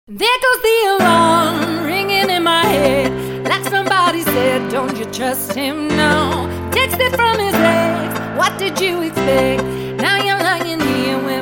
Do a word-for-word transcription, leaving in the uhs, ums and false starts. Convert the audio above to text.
There goes the alarm ringing in my head, like somebody said, don't you trust him now. Texted from his ex, what did you expect? Now you're lying here with